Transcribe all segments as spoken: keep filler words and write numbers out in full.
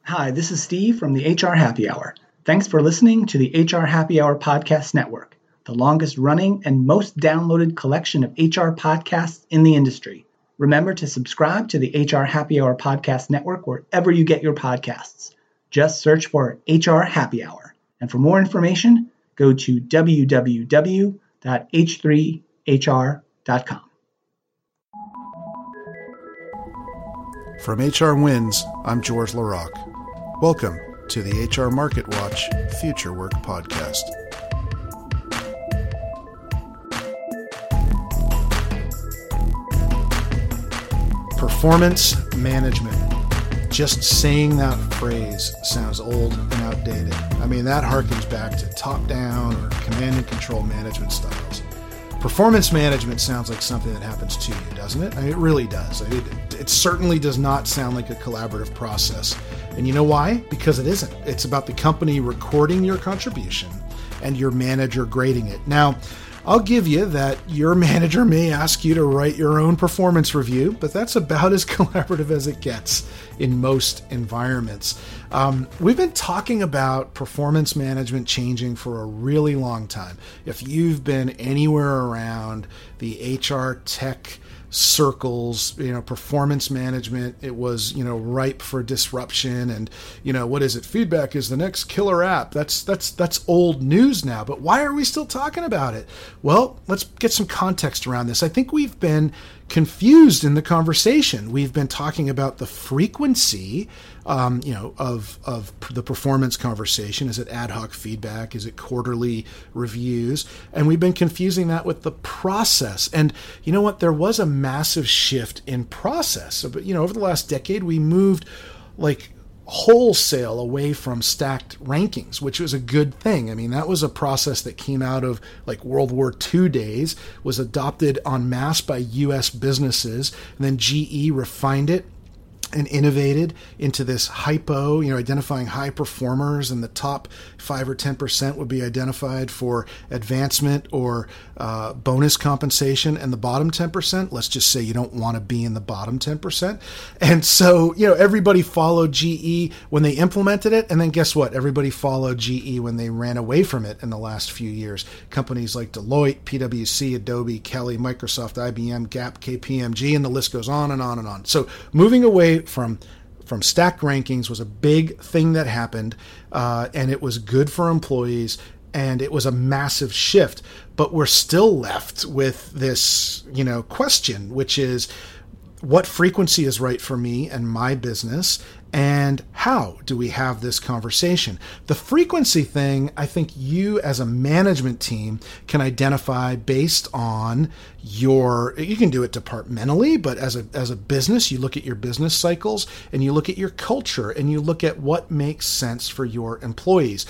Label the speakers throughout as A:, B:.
A: Hi, this is Steve from the H R Happy Hour. Thanks for listening to the H R Happy Hour Podcast Network, the longest running and most downloaded collection of H R podcasts in the industry. Remember to subscribe to the H R Happy Hour Podcast Network wherever you get your podcasts. Just search for H R Happy Hour. And for more information, go to w w w dot h three h r dot com.
B: From H R Wins, I'm George LaRocque. Welcome to the H R Market Watch Future Work Podcast. Performance management. Just saying that phrase sounds old and outdated. I mean, that harkens back to top-down or command and control management styles. Performance management sounds like something that happens to you, doesn't it? I mean, it really does. I mean, it, it certainly does not sound like a collaborative process. And you know why? Because it isn't. It's about the company recording your contribution and your manager grading it. Now, I'll give you that your manager may ask you to write your own performance review, but that's about as collaborative as it gets in most environments. Um, we've been talking about performance management changing for a really long time. If you've been anywhere around the H R tech circles, you know, performance management, it was, you know, ripe for disruption. And, you know, what is it? Feedback is the next killer app. That's that's that's old news now. But why are we still talking about it? Well, let's get some context around this. I think we've been confused in the conversation. We've been talking about the frequency, um, you know, of of the performance conversation. Is it ad hoc feedback? Is it quarterly reviews? And we've been confusing that with the process. And you know what? There was a massive shift in process. So, but you know, over the last decade, we moved like wholesale away from stacked rankings, which was a good thing. I mean, that was a process that came out of like World War Two days, was adopted en masse by U S businesses, and then G E refined it and innovated into this hypo, you know, identifying high performers, and the top five or ten percent would be identified for advancement or uh, bonus compensation, and the bottom ten percent, let's just say you don't want to be in the bottom ten percent. And so, you know, everybody followed G E when they implemented it, and then guess what? Everybody followed G E when they ran away from it in the last few years. Companies like Deloitte, P W C, Adobe, Kelly, Microsoft, I B M, Gap, K P M G, and the list goes on and on and on. So moving away from from stacked rankings was a big thing that happened, uh, and it was good for employees, and it was a massive shift. But we're still left with this, you know, question, which is, what frequency is right for me and my business, and how do we have this conversation? The frequency thing, I think you as a management team can identify based on your, you can do it departmentally, but as a as a business, you look at your business cycles and you look at your culture and you look at what makes sense for your employees.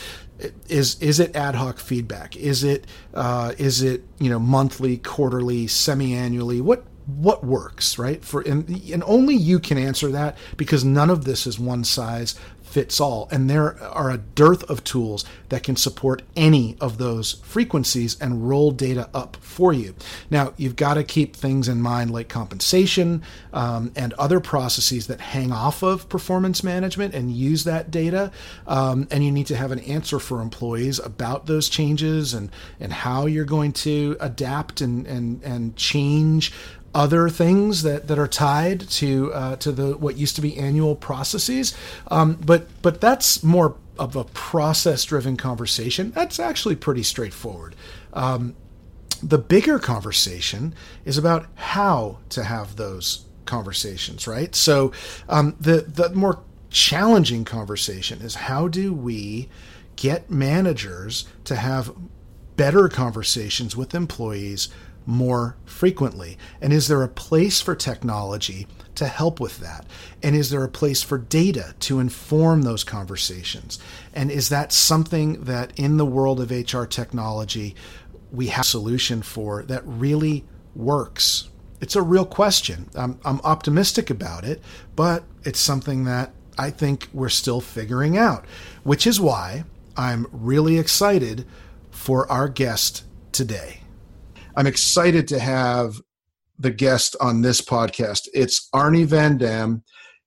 B: Is is it ad hoc feedback? Is it uh, is it you know monthly, quarterly, semi-annually? What what works, right? For and, and only you can answer that, because none of this is one size fits all. And there are a dearth of tools that can support any of those frequencies and roll data up for you. Now, you've got to keep things in mind like compensation um, and other processes that hang off of performance management and use that data. Um, and you need to have an answer for employees about those changes and, and how you're going to adapt and, and, and change other things that, that are tied to uh, to the what used to be annual processes, um, but but that's more of a process-driven conversation. That's actually pretty straightforward. Um, the bigger conversation is about how to have those conversations, right? So um, the the more challenging conversation is, how do we get managers to have better conversations with employees more frequently? And is there a place for technology to help with that? And is there a place for data to inform those conversations? And is that something that in the world of H R technology we have a solution for that really works? It's a real question. I'm, I'm optimistic about it, but it's something that I think we're still figuring out, which is why I'm really excited for our guest today. I'm excited to have the guest on this podcast. It's Arnie Van Dam.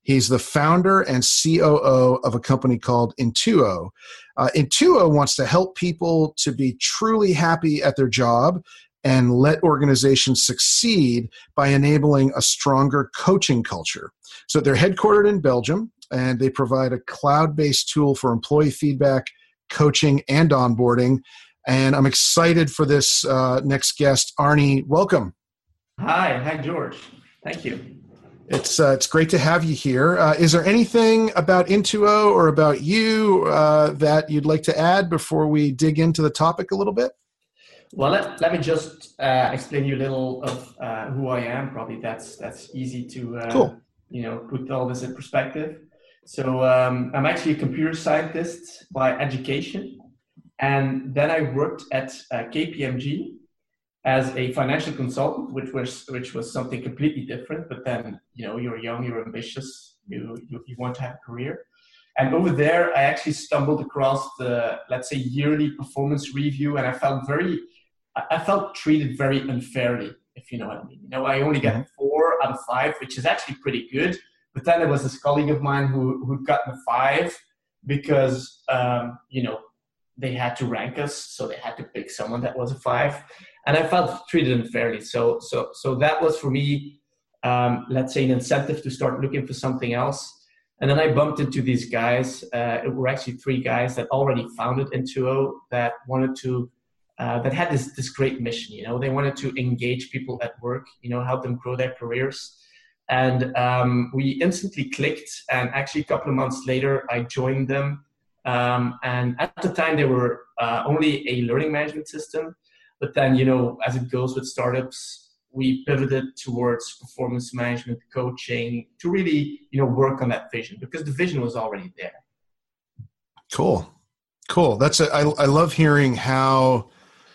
B: He's the founder and C O O of a company called Intuo. Uh, Intuo wants to help people to be truly happy at their job and let organizations succeed by enabling a stronger coaching culture. So they're headquartered in Belgium, and they provide a cloud-based tool for employee feedback, coaching, and onboarding. And I'm excited for this uh, next guest. Arnie, welcome.
C: Hi. Hi, George. Thank you.
B: It's uh, it's great to have you here. Uh, is there anything about Intuo or about you uh, that you'd like to add before we dig into the topic a little bit?
C: Well, let, let me just uh, explain you a little of uh, who I am. Probably that's that's easy to uh,
B: cool.
C: you know put all this in perspective. So um, I'm actually a computer scientist by education, and then I worked at uh, K P M G as a financial consultant, which was which was something completely different. But then, you know, you're young, you're ambitious, you, you you want to have a career. And over there, I actually stumbled across the, let's say, yearly performance review, and I felt very, I felt treated very unfairly, if you know what I mean. You know, I only got four out of five, which is actually pretty good. But then there was this colleague of mine who who got the five because um, you know, they had to rank us, so they had to pick someone that was a five. And I felt treated unfairly. So, so, so that was for me, um, let's say, an incentive to start looking for something else. And then I bumped into these guys. Uh, it were actually three guys that already founded Intuo that wanted to, uh, that had this this great mission. You know, they wanted to engage people at work. You know, help them grow their careers. And um, we instantly clicked. And actually, a couple of months later, I joined them. Um, and at the time, they were uh, only a learning management system. But then, you know, as it goes with startups, we pivoted towards performance management, coaching, to really, you know, work on that vision because the vision was already there.
B: Cool. Cool. That's a, I, I love hearing how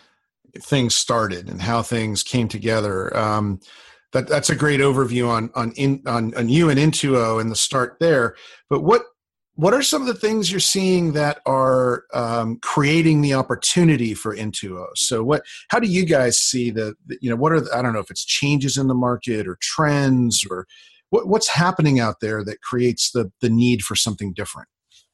B: things started and how things came together. Um, that that's a great overview on on in on, on you and Intuo and the start there. But what What are some of the things you're seeing that are um, creating the opportunity for Intuo? So what, how do you guys see the, the you know, what are, the, I don't know if it's changes in the market or trends or what, what's happening out there that creates the, the need for something different?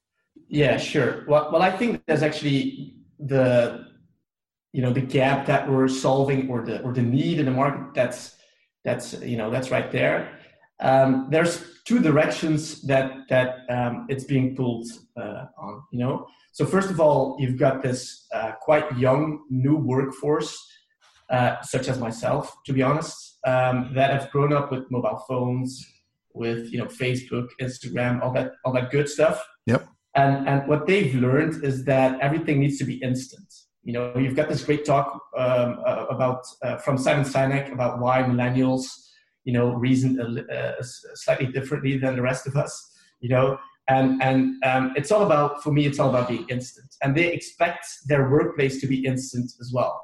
C: Yeah, sure. Well, well, I think there's actually the, you know, the gap that we're solving or the, or the need in the market that's, that's, you know, that's right there. Um, there's two directions that that um, it's being pulled uh, on, you know. So first of all, you've got this uh, quite young new workforce, uh, such as myself, to be honest, um, that have grown up with mobile phones, with you know Facebook, Instagram, all that all that good stuff.
B: Yep.
C: And and what they've learned is that everything needs to be instant. You know, you've got this great talk um, uh, about uh, from Simon Sinek about why millennials, you know, reason uh, slightly differently than the rest of us, you know, and and um, it's all about, for me, it's all about being instant. And they expect their workplace to be instant as well.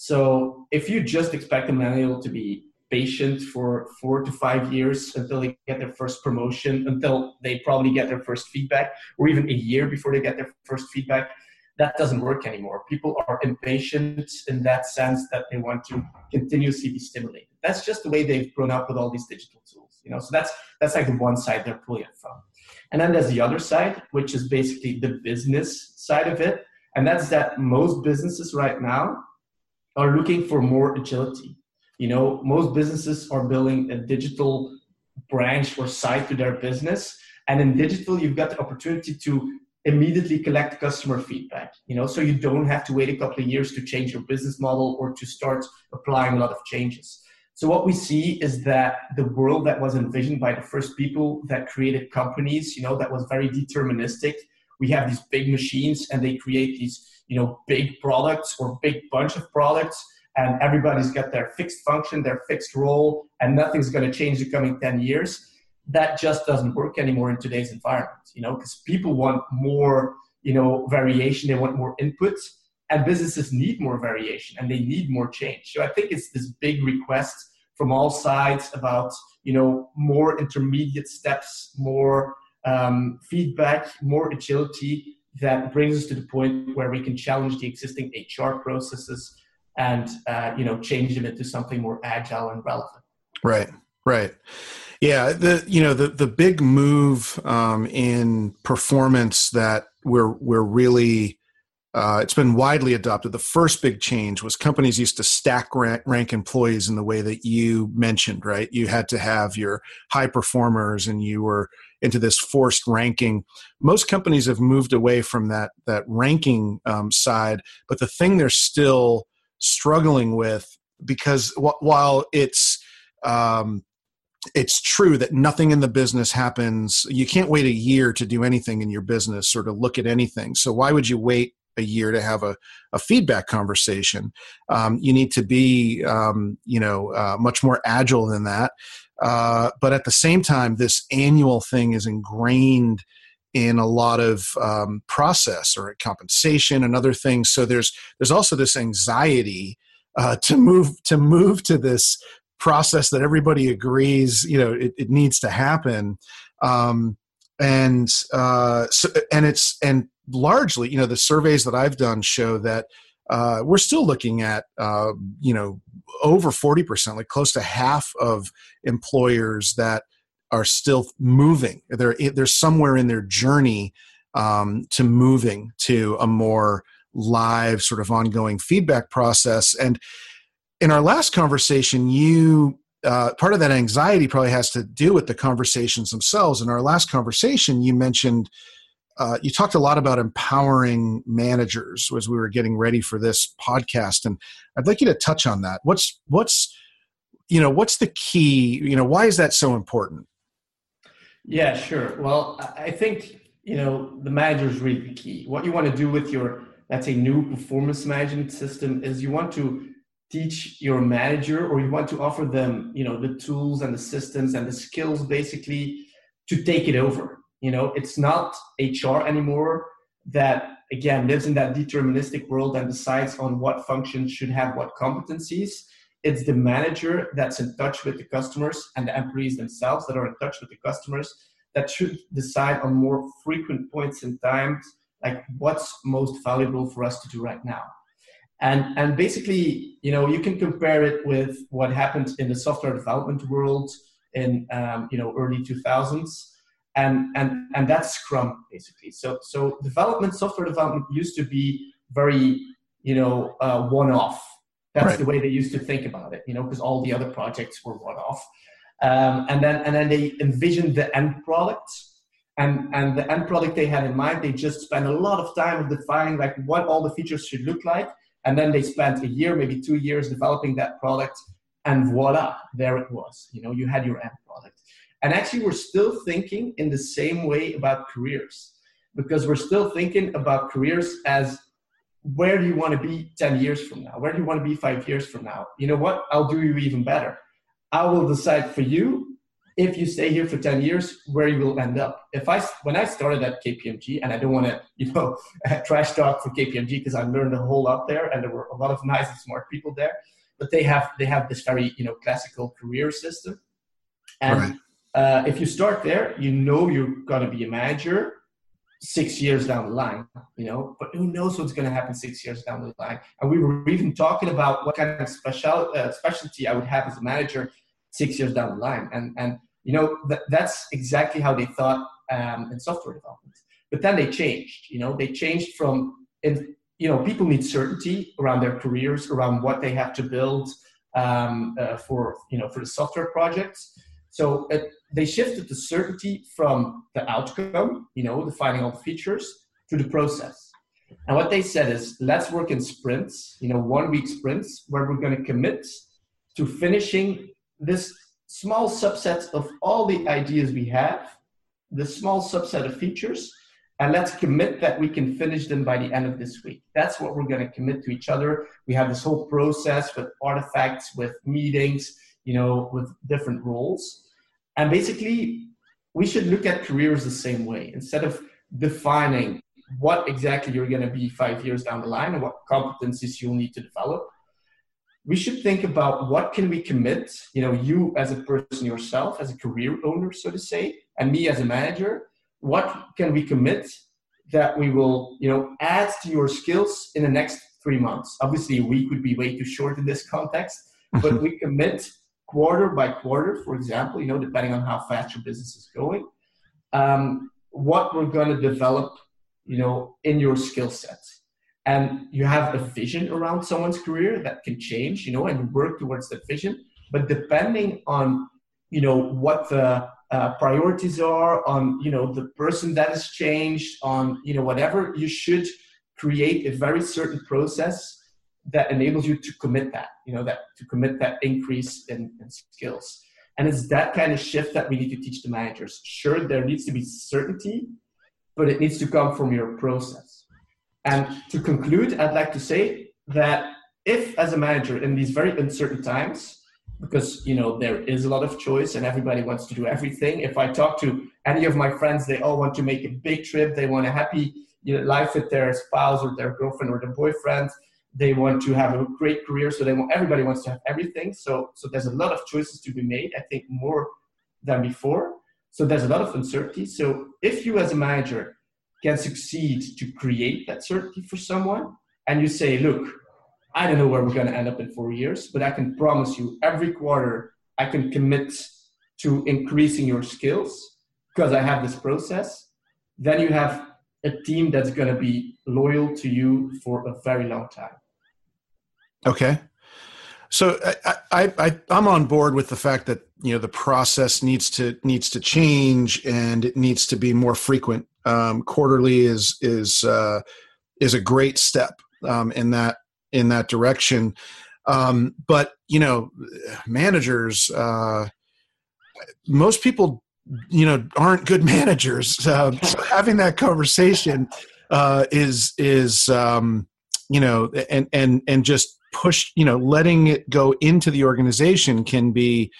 C: So if you just expect a millennial to be patient for four to five years until they get their first promotion, until they probably get their first feedback, or even a year before they get their first feedback, that doesn't work anymore. People are impatient in that sense that they want to continuously be stimulated. That's just the way they've grown up with all these digital tools, you know. So that's that's like the one side they're pulling it from. And then there's the other side, which is basically the business side of it. And that's that most businesses right now are looking for more agility. You know, most businesses are building a digital branch or side to their business. And in digital, you've got the opportunity to immediately collect customer feedback, you know, so you don't have to wait a couple of years to change your business model or to start applying a lot of changes. So what we see is that the world that was envisioned by the first people that created companies, you know, that was very deterministic. We have these big machines and they create these, you know, big products or big bunch of products, and everybody's got their fixed function, their fixed role, and nothing's going to change the coming ten years. That just doesn't work anymore in today's environment, you know, because people want more, you know, variation. They want more input, and businesses need more variation and they need more change. So I think it's this big request from all sides about, you know, more intermediate steps, more um, feedback, more agility that brings us to the point where we can challenge the existing H R processes and, uh, you know, change them into something more agile and relevant.
B: Right. Right. Yeah. The, you know, the, the big move um, in performance that we're, we're really, uh, it's been widely adopted. The first big change was companies used to stack rank, rank employees in the way that you mentioned, right? You had to have your high performers and you were into this forced ranking. Most companies have moved away from that, that ranking um, side, but the thing they're still struggling with, because w- while it's, um, it's true that nothing in the business happens. You can't wait a year to do anything in your business or to look at anything. So why would you wait a year to have a, a feedback conversation? Um, you need to be, um, you know, uh, much more agile than that. Uh, but at the same time, this annual thing is ingrained in a lot of um, process or compensation and other things. So there's there's also this anxiety uh, to move to move to this process that everybody agrees, you know, it, it needs to happen. Um, and, uh, so, and it's, and largely, you know, the surveys that I've done show that, uh, we're still looking at, uh, you know, over forty percent, like close to half of employers that are still moving. They're, they're somewhere in their journey, um, to moving to a more live sort of ongoing feedback process. And, in our last conversation, you uh, part of that anxiety probably has to do with the conversations themselves. In our last conversation, you mentioned uh, you talked a lot about empowering managers as we were getting ready for this podcast, and I'd like you to touch on that. What's what's you know what's the key? You know, why is that so important?
C: Yeah, sure. Well, I think you know the manager is really the key. What you want to do with your, let's say, new performance management system is you want to teach your manager, or you want to offer them, you know, the tools and the systems and the skills basically to take it over. You know, it's not H R anymore that, again, lives in that deterministic world and decides on what functions should have what competencies. It's the manager that's in touch with the customers and the employees themselves that are in touch with the customers that should decide on more frequent points in time, like what's most valuable for us to do right now. And and basically, you know, you can compare it with what happened in the software development world in um, you know early two thousands, and and and that's Scrum basically. So so development, software development used to be very you know uh, one-off. That's right. The way they used to think about it, you know, because all the other projects were one-off. Um, and then and then they envisioned the end product. And, and the end product they had in mind, they just spent a lot of time defining like what all the features should look like. And then they spent a year, maybe two years developing that product, and voila, there it was. You know, you had your end product. And actually, we're still thinking in the same way about careers, because we're still thinking about careers as, where do you want to be ten years from now? Where do you want to be five years from now? You know what? I'll do you even better. I will decide for you, if you stay here for ten years, where you will end up. If I, when I started at K P M G, and I don't want to, you know, trash talk for K P M G because I learned a whole lot there, and there were a lot of nice and smart people there, but they have they have this very, you know, classical career system. And right. uh, if you start there, you know you're going to be a manager six years down the line, you know, but who knows what's going to happen six years down the line. And we were even talking about what kind of special uh, specialty I would have as a manager six years down the line. And and You know, that, that's exactly how they thought um, in software development. But then they changed, you know, they changed from, in, you know, people need certainty around their careers, around what they have to build um, uh, for, you know, for the software projects. So it, they shifted the certainty from the outcome, you know, defining all the features, to the process. And what they said is, let's work in sprints, you know, one week sprints, where we're going to commit to finishing this small subset of all the ideas we have, the small subset of features, and let's commit that we can finish them by the end of this week. That's what we're going to commit to each other. We have this whole process with artifacts, with meetings, you know, with different roles. And basically, we should look at careers the same way. Instead of defining what exactly you're going to be five years down the line and what competencies you'll need to develop, we should think about what can we commit, you know, you as a person yourself, as a career owner, so to say, and me as a manager, what can we commit that we will, you know, add to your skills in the next three months? Obviously, a week would be way too short in this context, but we commit quarter by quarter, for example, you know, depending on how fast your business is going, um, what we're going to develop, you know, in your skill sets. And you have a vision around someone's career that can change, you know, and work towards that vision. But depending on, you know, what the uh, priorities are, on, you know, the person that has changed, on, you know, whatever, you should create a very certain process that enables you to commit that, you know, that to commit that increase in, in skills. And it's that kind of shift that we need to teach the managers. Sure, there needs to be certainty, but it needs to come from your process. And to conclude, I'd like to say that if, as a manager, in these very uncertain times, because, you know, there is a lot of choice and everybody wants to do everything. If I talk to any of my friends, they all want to make a big trip. They want a happy, you know, life with their spouse or their girlfriend or their boyfriend. They want to have a great career. So they want, everybody wants to have everything. So, so there's a lot of choices to be made, I think more than before. So there's a lot of uncertainty. So if you as a manager can succeed to create that certainty for someone, and you say, look, I don't know where we're going to end up in four years, but I can promise you every quarter I can commit to increasing your skills because I have this process, then you have a team that's going to be loyal to you for a very long time.
B: Okay. So I, I, I, I'm on board with the fact that, you know, the process needs to needs to change and it needs to be more frequent. Um, quarterly is is uh, is a great step um, in that in that direction. Um, but you know, managers, uh, most people, you know, aren't good managers. Uh, so having that conversation uh, is is um, you know, and and and just push, you know, letting it go into the organization can be,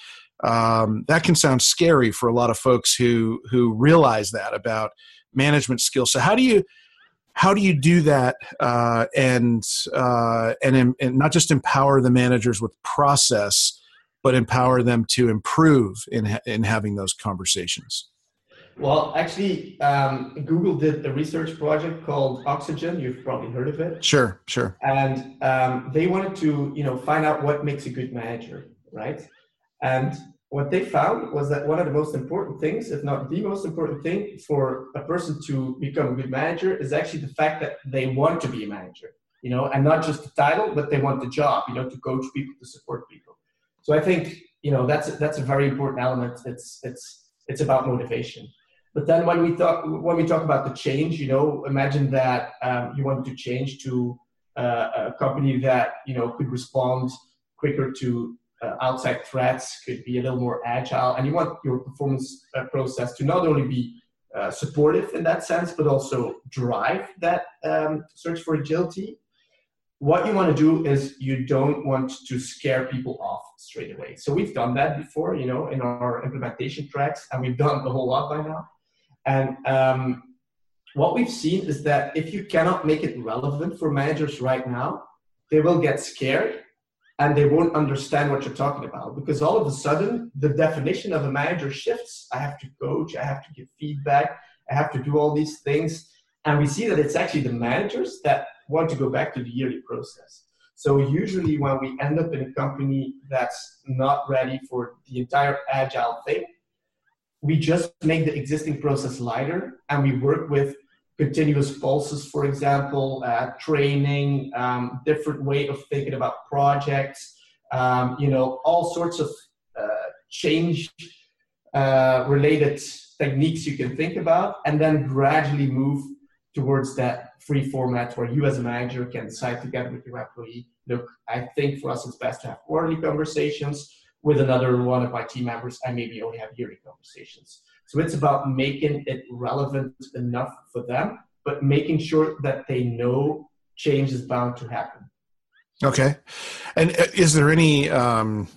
B: um, that can sound scary for a lot of folks who, who realize that about management skills. So how do you, how do you do that uh, and, uh, and, and not just empower the managers with process, but empower them to improve in, in having those conversations?
C: Well, actually, um, Google did a research project called Oxygen. You've probably heard of it.
B: Sure, sure.
C: And um, they wanted to, you know, find out what makes a good manager, right? And what they found was that one of the most important things, if not the most important thing for a person to become a good manager, is actually the fact that they want to be a manager, you know, and not just the title, but they want the job, you know, to coach people, to support people. So I think, you know, that's that's a very important element. It's it's it's about motivation. But then when we talk when we talk about the change, you know, imagine that um, you want to change to uh, a company that, you know, could respond quicker to uh, outside threats, could be a little more agile, and you want your performance uh, process to not only be uh, supportive in that sense, but also drive that um, search for agility. What you want to do is you don't want to scare people off straight away. So we've done that before, you know, in our implementation tracks, and we've done a whole lot by now. And um, what we've seen is that if you cannot make it relevant for managers right now, they will get scared and they won't understand what you're talking about, because all of a sudden the definition of a manager shifts. I have to coach, I have to give feedback, I have to do all these things. And we see that it's actually the managers that want to go back to the yearly process. So usually when we end up in a company that's not ready for the entire agile thing, we just make the existing process lighter, and we work with continuous pulses, for example, uh, training, um, different way of thinking about projects, um, you know, all sorts of uh, change uh, related techniques you can think about, and then gradually move towards that free format where you as a manager can decide together with your employee, look, I think for us it's best to have quarterly conversations. With another one of my team members, I maybe only have yearly conversations. So it's about making it relevant enough for them, but making sure that they know change is bound to happen.
B: Okay. And is there any um,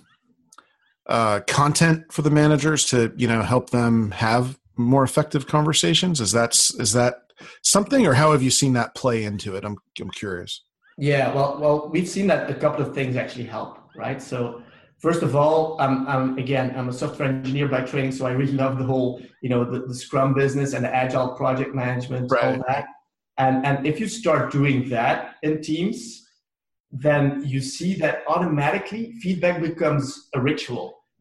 B: uh, content for the managers to, you know, help them have more effective conversations? Is that, is that something, or how have you seen that play into it? I'm, I'm curious.
C: Yeah, well, well, we've seen that a couple of things actually help, right? So first of all, I'm, I'm again, I'm a software engineer by training, so I really love the whole, you know, the, the Scrum business and the agile project management, right. all that. And and if you start doing that in teams, then you see that automatically feedback becomes a ritual.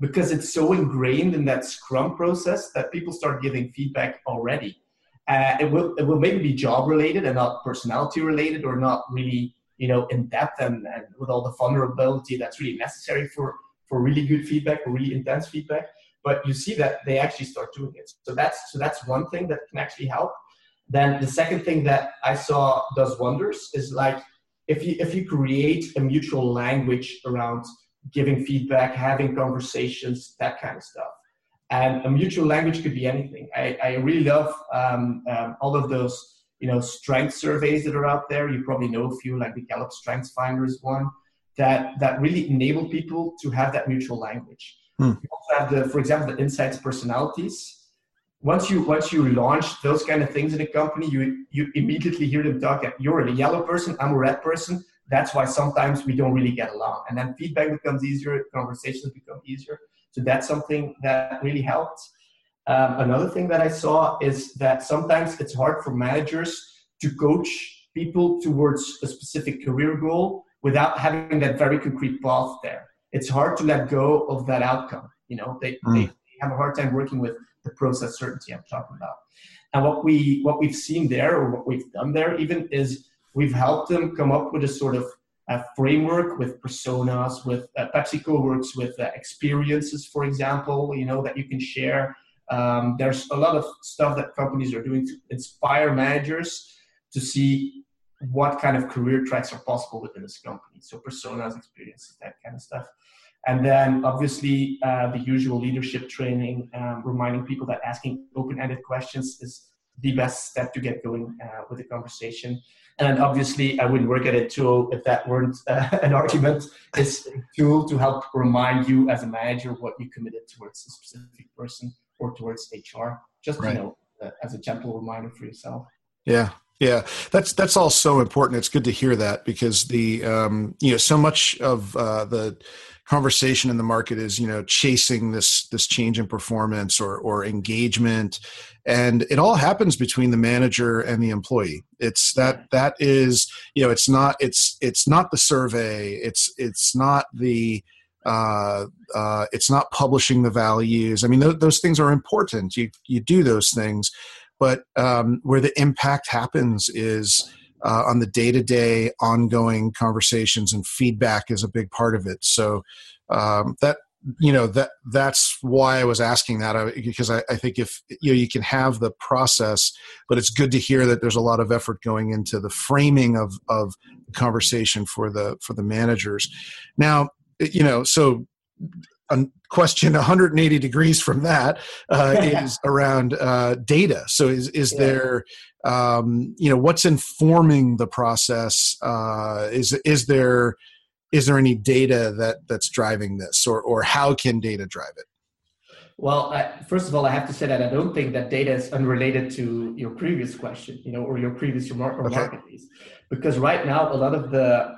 C: because it's so ingrained in that Scrum process that people start giving feedback already. Uh, it will it will maybe be job related and not personality related, or not really, you know, in depth and, and with all the vulnerability that's really necessary for, for really good feedback or really intense feedback. But you see that they actually start doing it. So that's so that's one thing that can actually help. Then the second thing that I saw does wonders is like if you if you create a mutual language around giving feedback, having conversations, that kind of stuff. And a mutual language could be anything. I, I really love um, um, all of those, you know, strength surveys that are out there. You probably know a few, like the Gallup Strengths Finder is one, that, that really enable people to have that mutual language. Hmm. You also have the, for example, the insights personalities. Once you once you launch those kind of things in a company, you you immediately hear them talk. You're a yellow person, I'm a red person. That's why sometimes we don't really get along. And then feedback becomes easier, conversations become easier. So that's something that really helped. Um, another thing that I saw is that sometimes it's hard for managers to coach people towards a specific career goal without having that very concrete path there. It's hard to let go of that outcome. You know, they, mm. they have a hard time working with the process certainty I'm talking about. And what we what we've seen there, or what we've done there even, is we've helped them come up with a sort of a framework with personas, with uh, PepsiCo works with uh, experiences, for example, you know, that you can share. Um, there's a lot of stuff that companies are doing to inspire managers to see what kind of career tracks are possible within this company. So personas, experiences, that kind of stuff. And then obviously uh, the usual leadership training, um, reminding people that asking open-ended questions is the best step to get going uh, with the conversation. And obviously, I wouldn't work at a tool if that weren't uh, an argument. It's a tool to help remind you as a manager what you committed towards a specific person or towards H R. Just, right. you know, uh, as a gentle reminder for yourself.
B: Yeah. Yeah, that's that's all so important. It's good to hear that, because the um, you know, so much of uh, the conversation in the market is, you know, chasing this this change in performance or or engagement, and it all happens between the manager and the employee. It's that that is, you know, it's not it's it's not the survey. It's it's not the uh, uh, it's not publishing the values. I mean, th- those things are important. You you do those things. But um, where the impact happens is uh, on the day-to-day ongoing conversations, and feedback is a big part of it. So um, that, you know, that that's why I was asking that, I, because I, I think if, you know, you can have the process, but it's good to hear that there's a lot of effort going into the framing of, of the conversation for the, for the managers. Now, you know, so a question one hundred eighty degrees from that uh, is around uh, data. So is is yeah. there, um, you know, what's informing the process? Uh, is is there is there any data that that's driving this, or or how can data drive it?
C: Well, I, first of all, I have to say that I don't think that data is unrelated to your previous question, you know, or your previous remark, or
B: okay.
C: market piece, because right now a lot of the,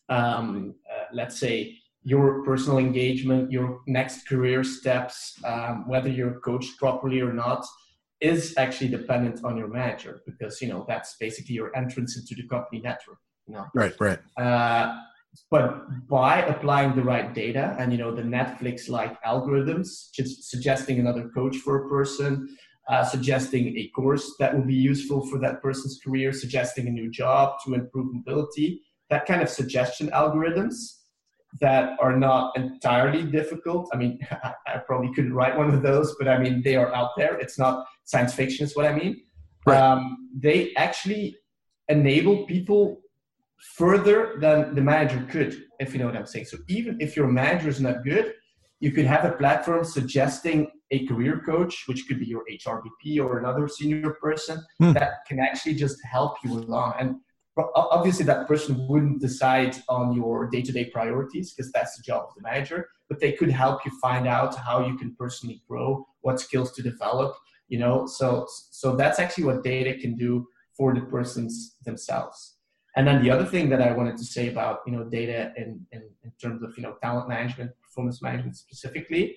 C: um, uh, let's say, your personal engagement, your next career steps, um, whether you're coached properly or not, is actually dependent on your manager, because, you know, that's basically your entrance into the company network. You know?
B: Right, right.
C: Uh, but by applying the right data and, you know, the Netflix-like algorithms, just suggesting another coach for a person, uh, suggesting a course that will be useful for that person's career, suggesting a new job to improve mobility, that kind of suggestion algorithms that are not entirely difficult. I mean, I probably couldn't write one of those, but I mean, they are out there. It's not science fiction is what I mean. Right. Um, they actually enable people further than the manager could, if you know what I'm saying. So even if your manager is not good, you could have a platform suggesting a career coach, which could be your H R V P or another senior person hmm. that can actually just help you along. And obviously, that person wouldn't decide on your day-to-day priorities, because that's the job of the manager, but they could help you find out how you can personally grow, what skills to develop, you know. So, so that's actually what data can do for the persons themselves. And then the other thing that I wanted to say about, you know, data in, in, in terms of, you know, talent management, performance management specifically,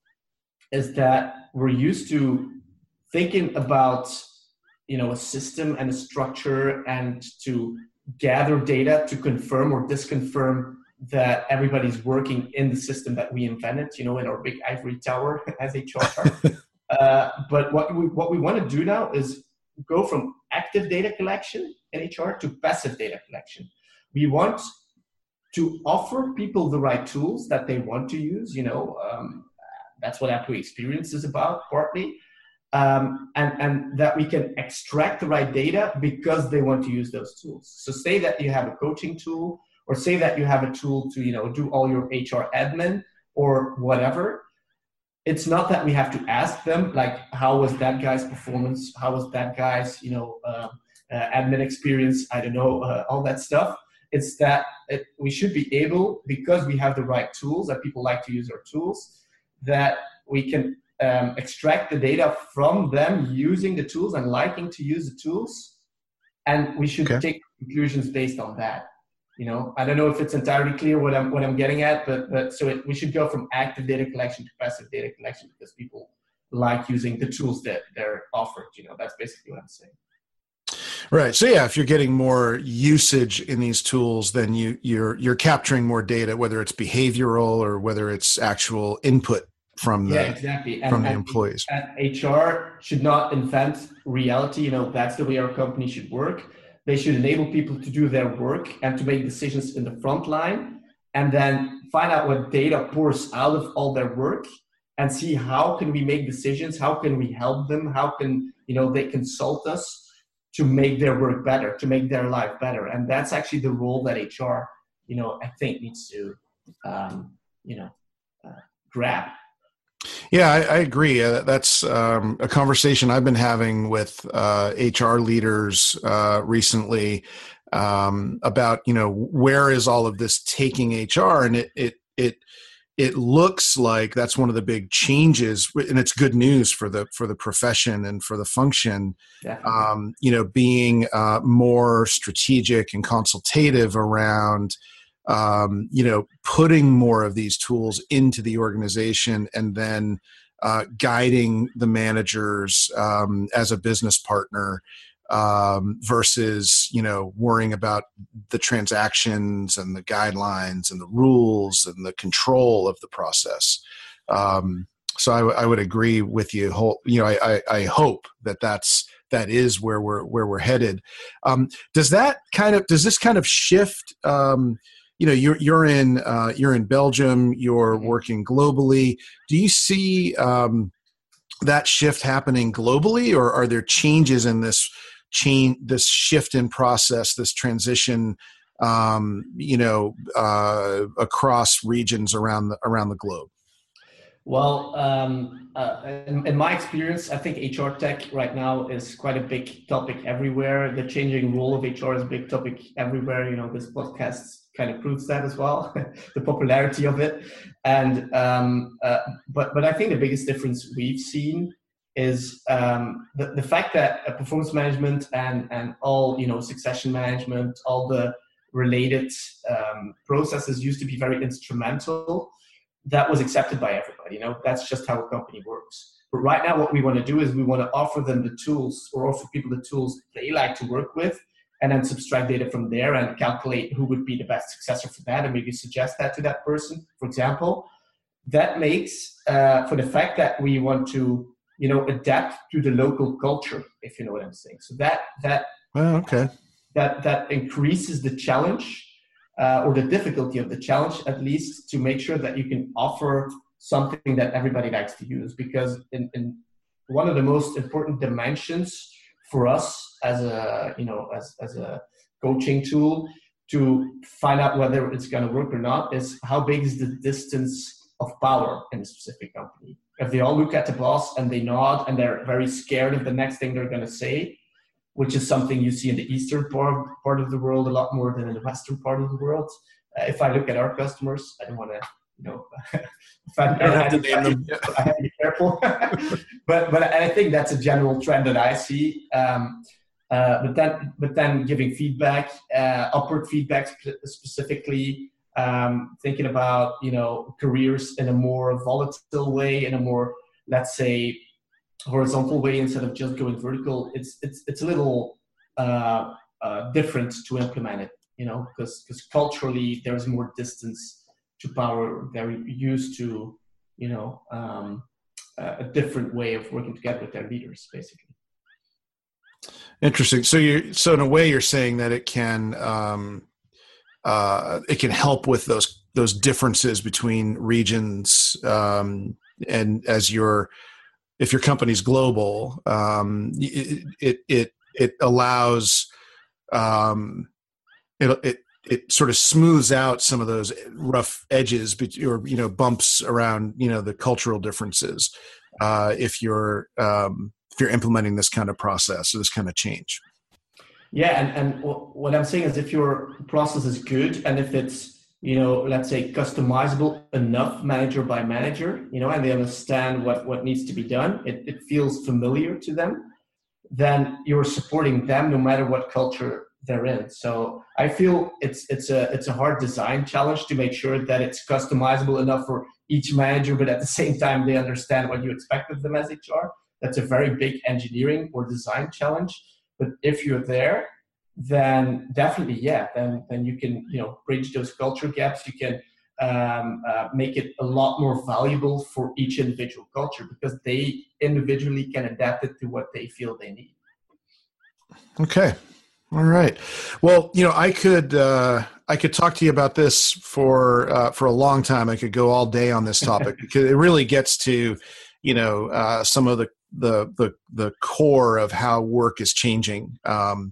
C: is that we're used to thinking about, you know, a system and a structure, and to gather data to confirm or disconfirm that everybody's working in the system that we invented, you know, in our big ivory tower as H R. uh, but what we what we want to do now is go from active data collection in H R to passive data collection. We want to offer people the right tools that they want to use. You know, um, that's what employee experience is about, partly. Um, and, and that we can extract the right data because they want to use those tools. So say that you have a coaching tool, or say that you have a tool to, you know, do all your H R admin or whatever. It's not that we have to ask them, like, how was that guy's performance? How was that guy's, you know, uh, uh, admin experience? I don't know, uh, all that stuff. It's that it, we should be able, because we have the right tools, that people like to use our tools, that we can um, extract the data from them using the tools and liking to use the tools. And we should okay. take conclusions based on that. You know, I don't know if it's entirely clear what I'm what I'm getting at, but but so it, we should go from active data collection to passive data collection because people like using the tools that they're offered. You know, that's basically what I'm saying.
B: Right. So yeah, if you're getting more usage in these tools, then you you're you're capturing more data, whether it's behavioral or whether it's actual input from the
C: yeah, exactly. and,
B: from the
C: and,
B: employees.
C: And H R should not invent reality. You know, that's the way our company should work. They should enable people to do their work and to make decisions in the front line, and then find out what data pours out of all their work and see how can we make decisions, how can we help them, how can, you know, they consult us to make their work better, to make their life better. And that's actually the role that H R, you know, I think needs to, um, you know, uh, grab.
B: Yeah, I, I agree. Uh, that's um, a conversation I've been having with uh, H R leaders uh, recently um, about, you know, where is all of this taking H R? And it it it it looks like that's one of the big changes, and it's good news for the for the profession and for the function. Um, you know, being uh, more strategic and consultative around. Um, you know, putting more of these tools into the organization and then uh, guiding the managers um, as a business partner um, versus, you know, worrying about the transactions and the guidelines and the rules and the control of the process. Um, so I, w- I would agree with you. Whole, you know, I, I, I hope that that's that is where we're where we're headed. Um, does that kind of does this kind of shift? Um, You know, you're you're in uh, you're in Belgium. You're working globally. Do you see um, that shift happening globally, or are there changes in this chain, this shift in process, this transition, um, you know, uh, across regions around the around the globe?
C: Well, um, uh, in, in my experience, I think H R tech right now is quite a big topic everywhere. The changing role of H R is a big topic everywhere. You know, this podcast kind of proves that as well, the popularity of it. And um, uh, but but I think the biggest difference we've seen is um, the, the fact that uh, performance management and and all, you know, succession management, all the related um, processes used to be very instrumental. That was accepted by everybody. You know, that's just how a company works. But right now, what we want to do is we want to offer them the tools, or offer people the tools they like to work with, and then subtract data from there and calculate who would be the best successor for that, and maybe suggest that to that person, for example. That makes, uh, for the fact that we want to, you know, adapt to the local culture, if you know what I'm saying. So that that
B: oh, okay.
C: that that increases the challenge. Uh, or the difficulty of the challenge, at least, to make sure that you can offer something that everybody likes to use. Because in, in one of the most important dimensions for us as a, you know, as, as a coaching tool to find out whether it's going to work or not is how big is the distance of power in a specific company. If they all look at the boss and they nod and they're very scared of the next thing they're going to say, which is something you see in the eastern part, part of the world a lot more than in the western part of the world. Uh, if I look at our customers, I don't want to, you know, if I,
B: don't
C: I,
B: have to
C: I,
B: name them.
C: I have to be careful. but but I think that's a general trend that I see. Um, uh, but then but then giving feedback, uh, upward feedback sp- specifically, um, thinking about, you know, careers in a more volatile way, in a more, let's say, horizontal way instead of just going vertical. It's it's it's a little uh, uh, different to implement it you know, because because culturally there's more distance to power. They're used to, you know, um, a different way of working together with their leaders, basically.
B: Interesting. So you, so in a way, you're saying that it can, um, uh, it can help with those those differences between regions, um, and as your, if your company's global, um, it it it, it allows, um, it it it sort of smooths out some of those rough edges, or you know, bumps around, you know, the cultural differences, uh, if you're um, if you're implementing this kind of process or this kind of change.
C: Yeah, and, and what I'm saying is, if your process is good, and if it's, you know, let's say customizable enough manager by manager, you know, and they understand what, what needs to be done, it, it feels familiar to them, then you're supporting them no matter what culture they're in. So I feel it's it's a it's a hard design challenge to make sure that it's customizable enough for each manager, but at the same time they understand what you expect of them as H R. That's a very big engineering or design challenge. But if you're there, then definitely, yeah, then then you can, you know, bridge those culture gaps. You can um, uh, make it a lot more valuable for each individual culture, because they individually can adapt it to what they feel they need.
B: Okay. All right. Well, you know, I could uh, I could talk to you about this for uh, for a long time. I could go all day on this topic because it really gets to, you know, uh, some of the, the the the core of how work is changing. Um,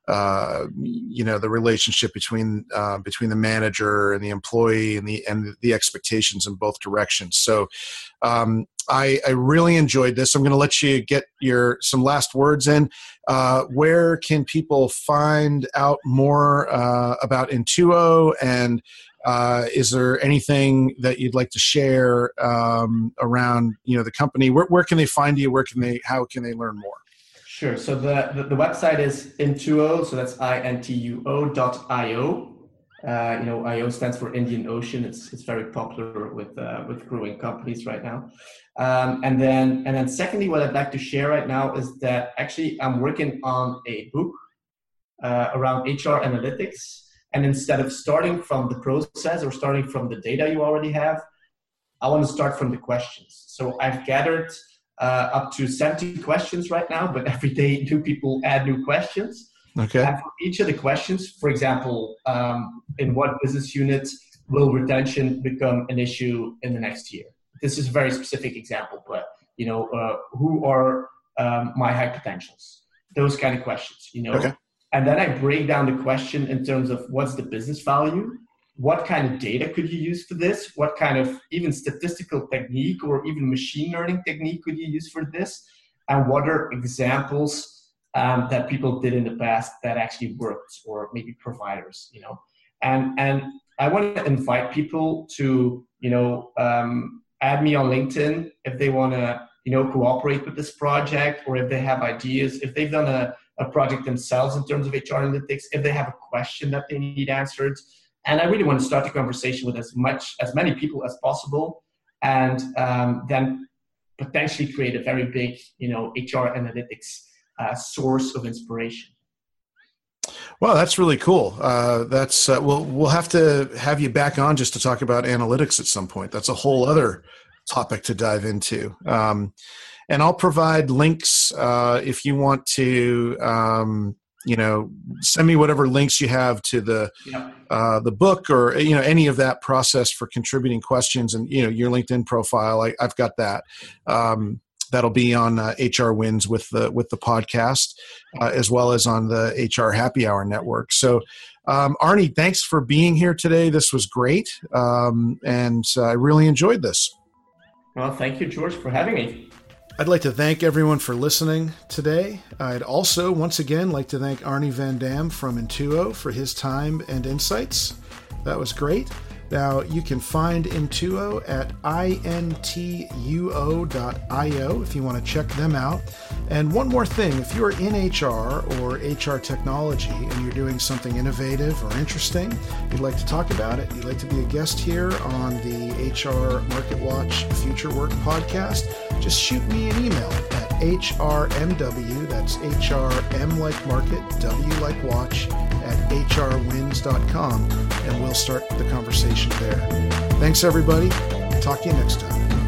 B: uh, you know, the relationship between uh, between the manager and the employee, and the and the expectations in both directions. So. Um, I, I really enjoyed this. I'm going to let you get your some last words in. Uh, where can people find out more uh, about Intuo, and uh, is there anything that you'd like to share um, around, you know, the company? Where, where can they find you? Where can they? How can they learn more?
C: Sure. So the the, the website is Intuo. So that's I N T U O dot I O. Uh, you know, I O stands for Indian Ocean. It's it's very popular with uh, with growing companies right now. Um, and then and then secondly, what I'd like to share right now is that actually I'm working on a book uh, around H R analytics. And instead of starting from the process or starting from the data you already have, I want to start from the questions. So I've gathered uh, up to seventy questions right now, but every day new people add new questions.
B: Okay.
C: And for each of the questions, for example, um, in what business unit will retention become an issue in the next year? This is a very specific example, but, you know, uh, who are um, my high potentials? Those kind of questions, you know.
B: Okay.
C: And then I break down the question in terms of what's the business value? What kind of data could you use for this? What kind of even statistical technique or even machine learning technique could you use for this? And what are examples Um, that people did in the past that actually worked, or maybe providers, you know, and and I want to invite people to, you know, um, add me on LinkedIn if they want to, you know, cooperate with this project, or if they have ideas, if they've done a, a project themselves in terms of H R analytics, if they have a question that they need answered. And I really want to start the conversation with as much, as many people as possible, and um, then potentially create a very big, you know, H R analytics Uh, source of inspiration.
B: Well, that's really cool. Uh, that's uh, we'll we'll have to have you back on just to talk about analytics at some point. That's a whole other topic to dive into. Um, and I'll provide links uh, if you want to. Um, you know, send me whatever links you have to the
C: yeah.
B: uh, the book, or you know, any of that process for contributing questions, and you know, your LinkedIn profile. I, I've got that. Um, That'll be on uh, H R Wins with the with the podcast, uh, as well as on the H R Happy Hour network. So, um, Arnie, thanks for being here today. This was great, um, and uh, I really enjoyed this.
C: Well, thank you, George, for having me.
B: I'd like to thank everyone for listening today. I'd also, once again, like to thank Arnie Van Dam from Intuo for his time and insights. That was great. Now, you can find Intuo at I N T U O dot I O if you want to check them out. And one more thing, if you're in H R or H R technology and you're doing something innovative or interesting, you'd like to talk about it, you'd like to be a guest here on the H R Market Watch Future Work podcast, just shoot me an email at H R M W, that's H R M like market, W like watch, at h r wins dot com, and we'll start the conversation there. Thanks, everybody. Talk to you next time.